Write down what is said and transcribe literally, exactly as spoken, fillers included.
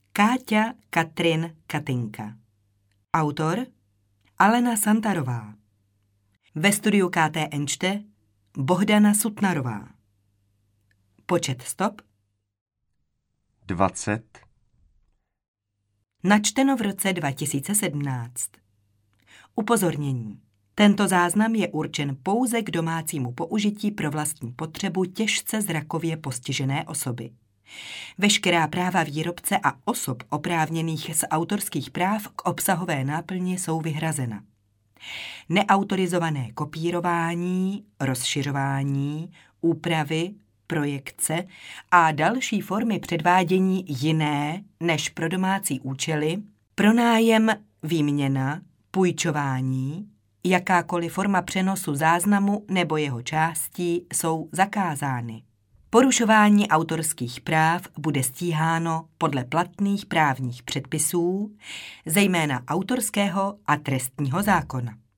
Káťa Katrin Katinka. Autor Alena Santarová. Ve studiu K T N čte Bohdana Sutnarová. Počet stop dvacet. Načteno v roce dva tisíce sedmnáct. Upozornění. Tento záznam je určen pouze k domácímu použití pro vlastní potřebu těžce zrakově postižené osoby. Veškerá práva výrobce a osob oprávněných z autorských práv k obsahové náplni jsou vyhrazena. Neautorizované kopírování, rozšiřování, úpravy, projekce a další formy předvádění jiné než pro domácí účely, pronájem, výměna, půjčování, jakákoliv forma přenosu záznamu nebo jeho částí jsou zakázány. Porušování autorských práv bude stíháno podle platných právních předpisů, zejména autorského a trestního zákona.